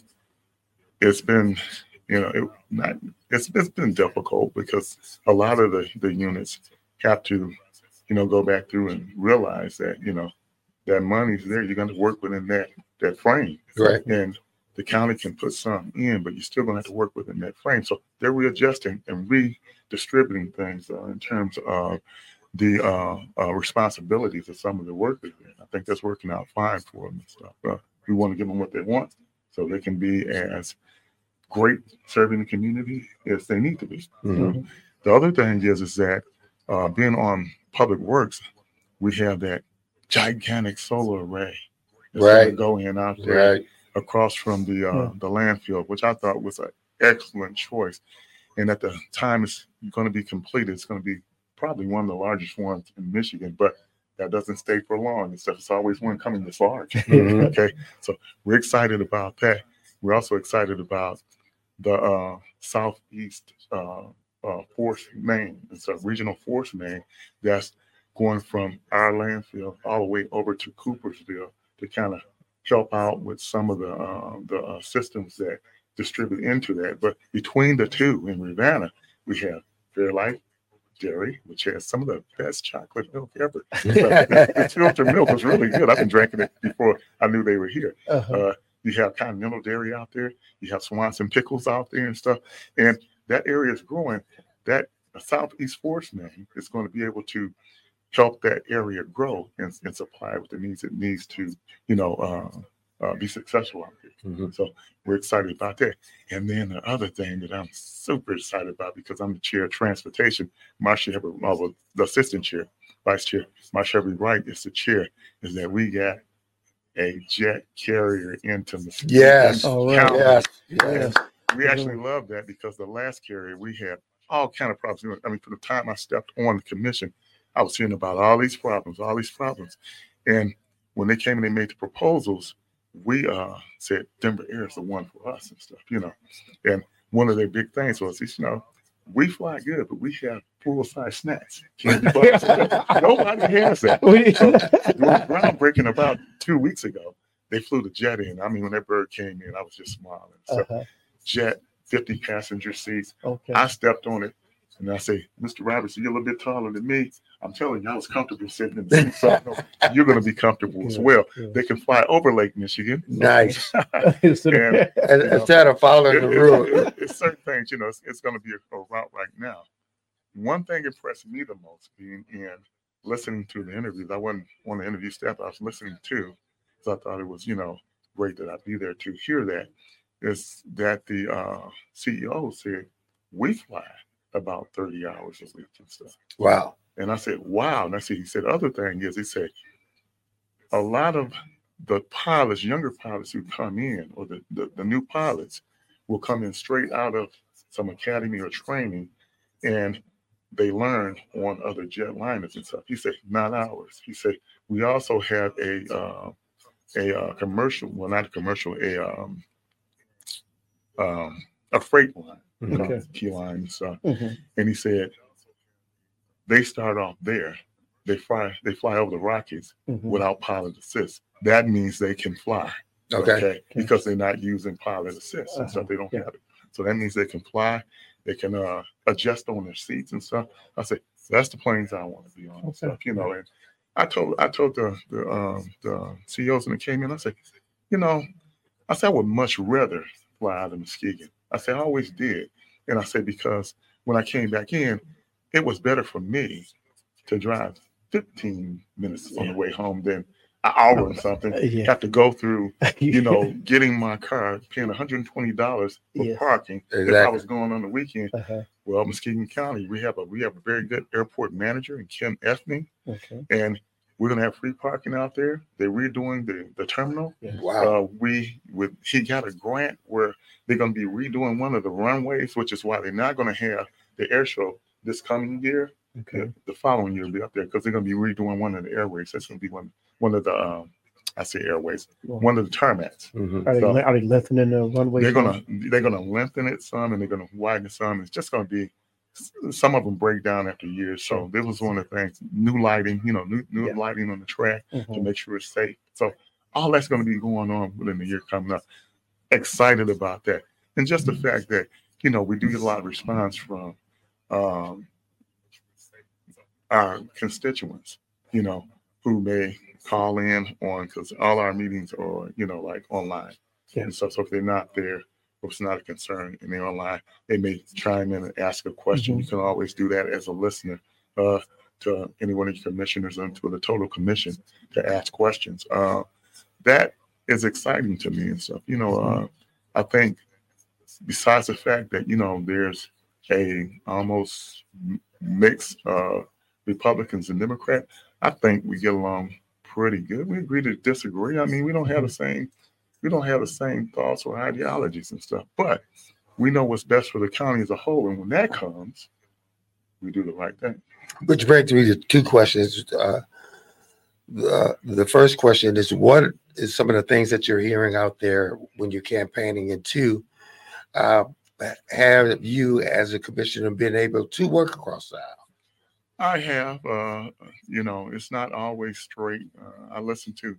it's been, you know, it not it's it's been difficult because a lot of the the units have to, you know, go back through and realize that, you know, that money's there. You're going to work within that that frame, Right. and the county can put some in, but you're still going to have to work within that frame. So they're readjusting and redistributing things uh, in terms of the uh, uh, responsibilities of some of the workers. I think that's working out fine for them and stuff. Uh, we want to give them what they want so they can be as great serving the community as they need to be. Mm-hmm. The other thing is, is that uh, being on Public Works, we have that gigantic solar array that's Right. going to go in out there Right. across from the uh, Yeah. the landfill, which I thought was an excellent choice. And at the time it's going to be completed, it's going to be probably one of the largest ones in Michigan, but that doesn't stay for long and stuff. It's always one coming this large. Mhm. Okay, so we're excited about that. We're also excited about the uh, Southeast uh, uh, Force Main. It's a regional force main that's going from our landfill all the way over to Coopersville to kind of help out with some of the uh, the uh, systems that distribute into that. But between the two in Ravenna, we have Fairlife Dairy, which has some of the best chocolate milk ever. The filtered milk was really good. I've been drinking it before I knew they were here. Uh-huh. Uh, you have Continental Dairy out there. You have Swanson Pickles out there and stuff. And that area is growing. That Southeast Force Main is going to be able to help that area grow and, and supply what it needs. It needs to, you know, uh, uh, be successful out there. Mm-hmm. So we're excited about that. And then the other thing that I'm super excited about, because I'm the chair of transportation, Marcia Hubbard, well, the assistant chair, vice chair, Marcia Hubbard Wright is the chair, is that we got a jet carrier into Muskegon Yes. All right. County. Yes. Yes. We actually love that because the last carrier we had all kind of problems. I mean, from the time I stepped on the commission, I was hearing about all these problems, all these problems. And when they came and they made the proposals, we uh, said Denver Air is the one for us and stuff, you know. And one of their big things was, you know, we fly good, but we have full-size snacks. Candy bars. Nobody has that. So it was groundbreaking about two weeks ago. They flew the jet in. I mean, when that bird came in, I was just smiling. So Uh-huh. jet, fifty passenger seats. Okay. I stepped on it and I say, Mister Robertson, you're a little bit taller than me. I'm telling you, I was comfortable sitting in the seat. So I know you're going to be comfortable as Good, well. good. They can fly over Lake Michigan. Nice. Instead of- And And Instead of following it- the it- route. it- it's certain things, you know, it's, it's going to be a, a route right now. One thing impressed me the most being in listening to the interviews. I wasn't on the interview staff I was listening to, because I thought it was, you know, great that I'd be there to hear that, is that the uh, C E O said, we fly about thirty hours a week and stuff. Wow. And I said, wow. And I said, he said, other thing is, he said, a lot of the pilots, younger pilots who come in, or the, the, the new pilots, will come in straight out of some academy or training, and they learn on other jetliners and stuff. He said, not ours. He said, we also have a uh, a uh, commercial, well, not a commercial, a um, um, a freight line, you Okay. know, key line and stuff. Mhm. And he said, they start off there. They fly, they fly over the Rockies Mhm. without pilot assist. That means they can fly. Okay. Because they're not using pilot assist and stuff. They don't Yeah. have it. So that means they can fly, they can uh, adjust on their seats and stuff. I said, that's the planes I want to be on. And stuff, you know, and I told I told the the, um, the C E Os when they came in, I said, you know, I said I would much rather fly out of Muskegon. I said I always did. And I said, because when I came back in, it was better for me to drive fifteen minutes on the way home than an hour and something. Yeah. Have to go through, you know, getting my car, paying one hundred twenty dollars for Yes. parking. If I Exactly. was going on the weekend, Uh-huh. well, Muskegon County, we have a we have a very good airport manager in Kim Effney, Okay. and we're gonna have free parking out there. They're redoing the, the terminal. Wow. Uh, we with he got a grant where they're gonna be redoing one of the runways, which is why they're not gonna have the air show this coming year. Okay. The, the following year will be up there because they're gonna be redoing one of the airways. That's gonna be one one of the um, I say airways, one of the tarmacs. Mhm. Are they, So- are they lengthening the runway? They're some? gonna they're gonna lengthen it some and they're gonna widen it some. It's just gonna be some of them break down after years. So this was one of the things. New lighting, you know, new new Yeah. lighting on the track to Mhm. make sure it's safe. So all that's gonna be going on within the year coming up. Excited about that, and just the fact that you know we do get a lot of response from um, our constituents, you know, who may call in on because all our meetings are you know like online. Yeah. And so, so if they're not there, or it's not a concern and they're online, they may chime in and ask a question. Mhm. You can always do that as a listener uh, to any one of your commissioners and to the total commission to ask questions. Uh, that is exciting to me and stuff. You know, uh, I think besides the fact that, you know, there's a almost m- mix of Republicans and Democrats, I think we get along pretty good. We agree to disagree. I mean, we don't have the same we don't have the same thoughts or ideologies and stuff, but we know what's best for the county as a whole. And when that comes, we do the right thing. Which brings me to two questions. Uh, the, the first question is, what is some of the things that you're hearing out there when you're campaigning? And two, uh, have you as a commissioner been able to work across the aisle? I have, uh, you know, it's not always straight. Uh, I listen to,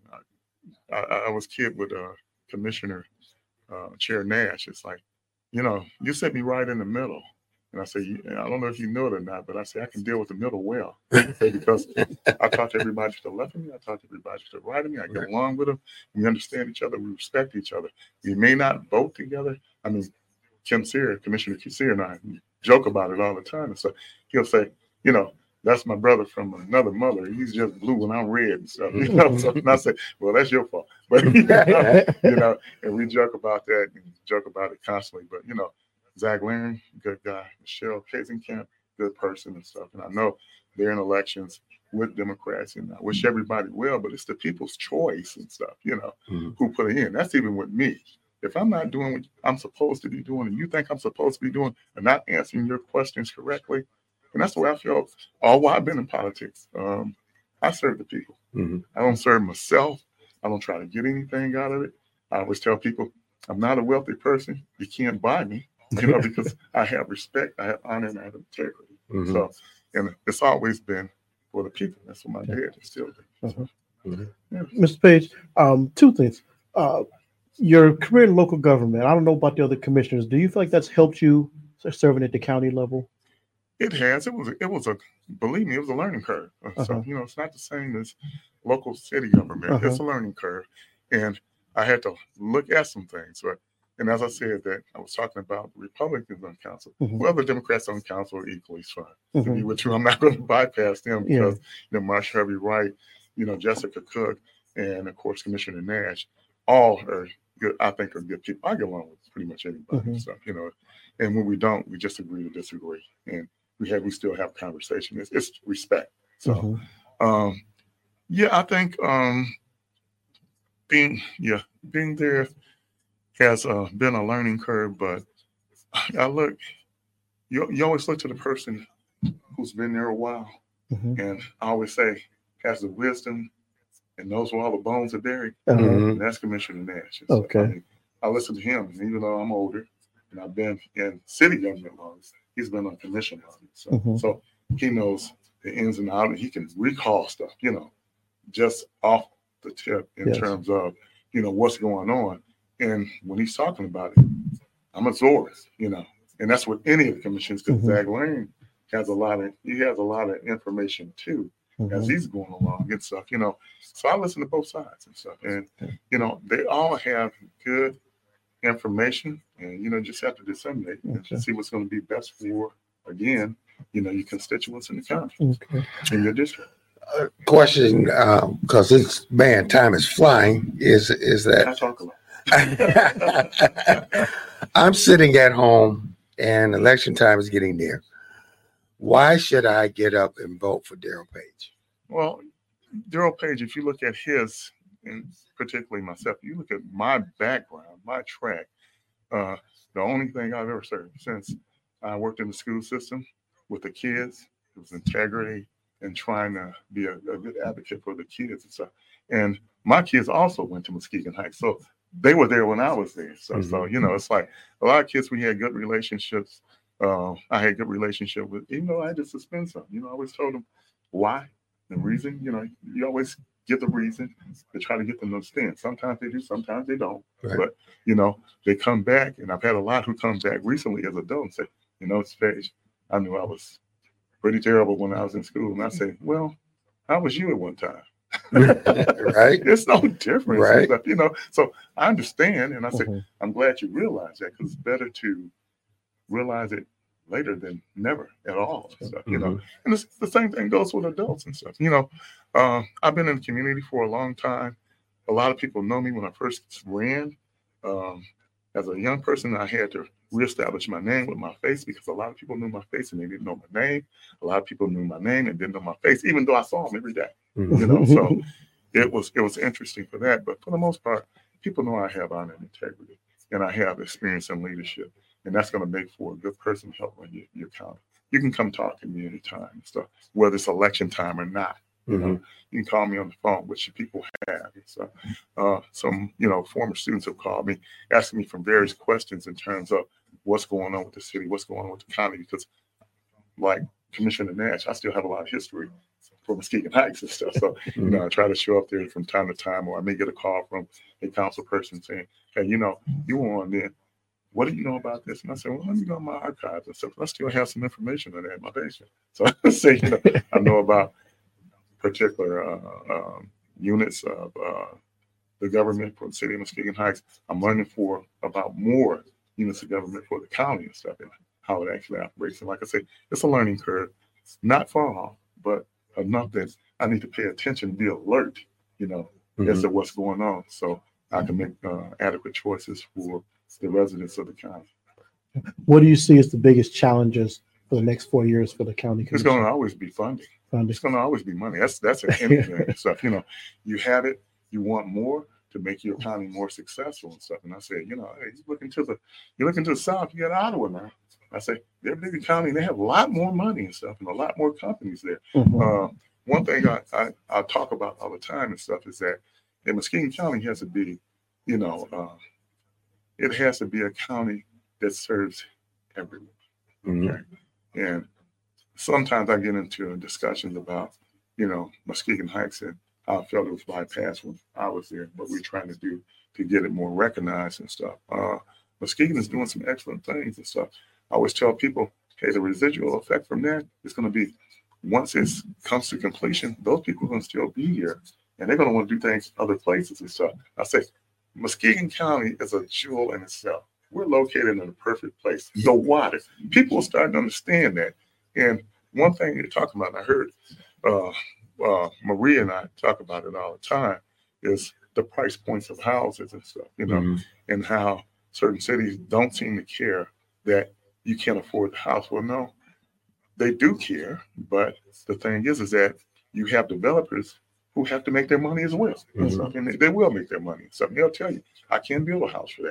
I, I, I was kid with uh, Commissioner uh, Chair Nash. It's like, you know, you set me right in the middle. And I say, I don't know if you know it or not, but I say I can deal with the middle well. I say, because I talk to everybody to the left of me, I talk to everybody to the right of me, I get Right. along with them. We understand each other, we respect each other. We may not vote together. I mean, Kim Sear, Commissioner Sear and I joke about it all the time. And so he'll say, you know, that's my brother from another mother. He's just blue and I'm red and stuff. You know, so and I say, well, that's your fault. But you know, you know, and we joke about that and joke about it constantly. But you know, Zach Laren, good guy. Michelle Kazenkamp, good person and stuff. And I know they're in elections with Democrats, and I wish everybody well, but it's the people's choice and stuff, you know, Mhm. who put it in. That's even with me. If I'm not doing what I'm supposed to be doing, and you think I'm supposed to be doing, and not answering your questions correctly, and that's the way I feel all while I've been in politics. Um, I serve the people. Mhm. I don't serve myself. I don't try to get anything out of it. I always tell people, I'm not a wealthy person. You can't buy me, you know, because I have respect, I have honor, and I have integrity. Mhm. So, and it's always been for the people. That's what my dad instilled in. So, Mhm. yeah. Mister Page, um, two things. Uh, your career in local government, I don't know about the other commissioners. Do you feel like that's helped you serving at the county level? It has. It was. It was a. Believe me, it was a learning curve. Uh, So Uh-huh. you know, it's not the same as local city government. Uh-huh. It's a learning curve, and I had to look at some things. But and as I said, that I was talking about Republicans on council. Mhm. Well, the Democrats on council are equally as fine. To be Mhm. with you, I'm not going to bypass them Yeah. because you know, Marsha Harvey Wright, you know, Jessica Cook, and of course Commissioner Nash, all are good. I think are good people. I get along with pretty much anybody and Mhm. stuff, you know. And when we don't, we just agree to disagree, and we have we still have conversation. It's, it's respect. So, Mhm. um, yeah, I think um, being yeah being there has uh, been a learning curve, but I look, you, you always look to the person who's been there a while. Mhm. And I always say, has the wisdom and knows where all the bones are buried. Uh-huh. Mhm. And that's Commissioner Nash. And so, Okay. I mean, I listen to him, and even though I'm older and I've been in city government long, he's been on commission long. So, Mhm. so he knows the ins and outs, and he can recall stuff, you know, just off the tip in Yes. terms of, you know, what's going on. And when he's talking about it, I'm absorbed, you know, and that's with any of the commissions, because Mhm. Zach Lane has a lot of, he has a lot of information too, as Mhm. he's going along and stuff, you know. So I listen to both sides and stuff. And, you know, they all have good information, and, you know, just have to disseminate and Okay. see what's going to be best for, again, you know, your constituents in the county, Okay. in your district. Uh, question, because it's man, time is flying. Is is I that talk a lot. I'm sitting at home and election time is getting near. Why should I get up and vote for Darrell Page? Well, Darrell Page, if you look at his, and particularly myself, you look at my background, my track, uh, the only thing I've ever served since I worked in the school system with the kids, it was integrity and trying to be a, a good advocate for the kids and stuff. And my kids also went to Muskegon Heights. So they were there when I was there. So, Mm-hmm. so you know, it's like a lot of kids, we had good relationships. Uh, I had good relationship with, even though I had to suspend some, you know, I always told them why, the reason, you know, you always give the reason to try to get them to understand. Sometimes they do, sometimes they don't. Right. But, you know, they come back, and I've had a lot who come back recently as adults and say, you know, Page, I knew I was pretty terrible when I was in school. And I say, well, how was you at one time? Right. It's no difference. Right. But, you know, so I understand. And I say, Mhm. I'm glad you realize that, because it's better to realize it later than never at all. And stuff, you know, Mhm. and it's, the same thing goes with adults and stuff. You know, uh, I've been in the community for a long time. A lot of people know me when I first ran. Um, as a young person, I had to reestablish my name with my face, because a lot of people knew my face and they didn't know my name. A lot of people knew my name and didn't know my face, even though I saw them every day. Mhm. You know, so it was it was interesting for that. But for the most part, people know I have honor and integrity, and I have experience in leadership, and that's going to make for a good person to help run your, your county. You can come talk to me anytime and stuff, whether it's election time or not. You know, you can call me on the phone, which people have. So, uh, some you know former students have called me, asking me from various questions in terms of what's going on with the city, what's going on with the county, because like Commissioner Nash, I still have a lot of history for Muskegon Heights and stuff. So, you know, I try to show up there from time to time, or I may get a call from a council person saying, hey, you know, you were on there. What do you know about this? And I said, well, let me go in my archives and stuff. I still have some information on that in my basement. So I say, you know, I know about particular uh, um, units of uh, the government for the city of Muskegon Heights. I'm learning for about more units of government for the county and stuff, and how it actually operates. And like I say, it's a learning curve, not far off, but enough that I need to pay attention, be alert, you know, Mhm. as to what's going on, so I can make uh, adequate choices for the residents of the county. What do you see as the biggest challenges for the next four years for the county It's commission? going to always be funding. Funding. It's going to always be money. That's that's in anything and stuff. You know, you have it, you want more to make your county more successful and stuff. And I say, you know, hey, you looking to the you looking to the south, you got Ottawa now. I say they're a bigger county. They have a lot more money and stuff, and a lot more companies there. Mhm. Uh, one thing I, I I talk about all the time and stuff is that in Muskegon County has to be, you know, uh, it has to be a county that serves everyone. Mhm. Okay, and sometimes I get into discussions about, you know, Muskegon Heights and how I felt it was bypassed when I was there, what we're trying to do to get it more recognized and stuff. Uh, Muskegon is doing some excellent things and stuff. I always tell people, hey, the residual effect from that is going to be, once it comes to completion, those people are going to still be here, and they're going to want to do things other places and stuff. I say, Muskegon County is a jewel in itself. We're located in the perfect place. The water. People are starting to understand that. And one thing you're talking about, and I heard uh, uh, Maria and I talk about it all the time, is the price points of houses and stuff, you know, Mhm. and how certain cities don't seem to care that you can't afford the house. Well, no, they do care, but the thing is, is that you have developers who have to make their money as well. And, Mhm. stuff, and they, they will make their money. So they'll tell you, I can't build a house for that.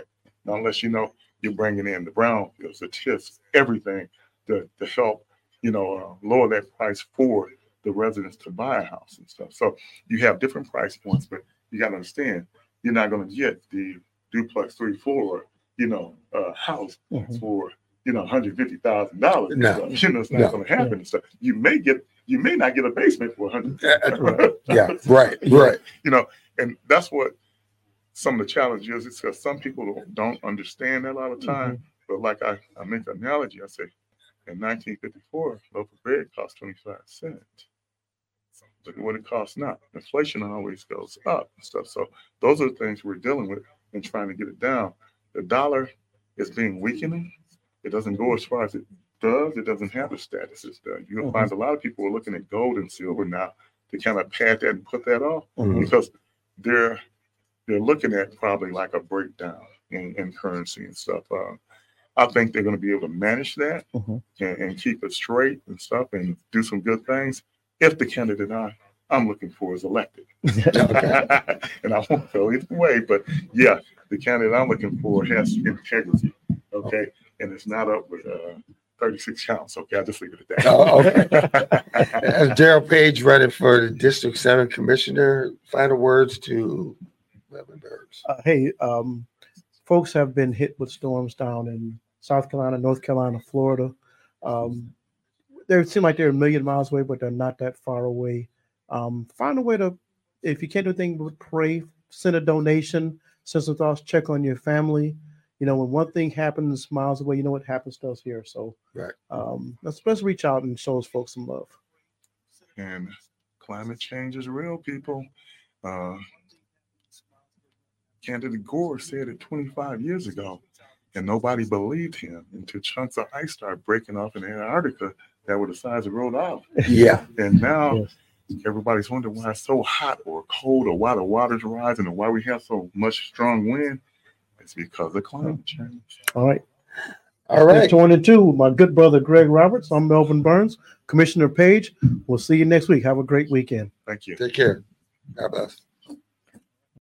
Now, unless you know you're bringing in the brownfields, the tips, everything to, to help, you know, uh, lower that price for the residents to buy a house and stuff. So you have different price points, but you got to understand, you're not going to get the duplex three floor, you know, uh, house Mhm. for, you know, one hundred fifty thousand dollars. No. You know, it's not No. going to happen and stuff. You may get, you may not get a basement for one hundred. Yeah, right, right. You know, and that's what some of the challenge is. It's because some people don't, don't understand that a lot of time. But like I, I make an analogy, I say, in nineteen fifty-four, loaf of bread cost twenty-five cents. Look at what it costs now. Inflation always goes up and stuff. So those are the things we're dealing with and trying to get it down. The dollar is being weakening. It doesn't go as far as it does. It doesn't have the status it does. You'll Mhm. find a lot of people are looking at gold and silver now to kind of pad that and put that off Mhm. because they're they're looking at probably like a breakdown in, in currency and stuff. Uh, I think they're going to be able to manage that Mhm. and, and keep it straight and stuff and do some good things if the candidate I, I'm looking for is elected. Okay. And I won't go either way, but yeah, the candidate I'm looking for has integrity, okay? And it's not up with uh, thirty-six counts, okay? I'll just leave it at that. Oh, okay. As Daryl Page running for the District Seven Commissioner, final words to Reverend Burks. Uh, hey, um, folks have been hit with storms down in South Carolina, North Carolina, Florida. Um, they seem like they're a million miles away, but they're not that far away. Um, find a way to, if you can't do anything but pray, send a donation, send some thoughts, check on your family. You know, when one thing happens miles away, you know what happens to us here. So Right. um, let's, let's reach out and show those folks some love. And climate change is real, people. Uh, Candidate Gore said it twenty-five years ago, and nobody believed him until chunks of ice started breaking off in Antarctica that were the size of Rhode Island. Yeah. And now Yes. everybody's wondering why it's so hot or cold or why the water's rising or why we have so much strong wind. It's because of climate change. All right. All right. twenty-two, my good brother Greg Roberts. I'm Melvin Burns, Commissioner Page. We'll see you next week. Have a great weekend. Thank you. Take care. God bless.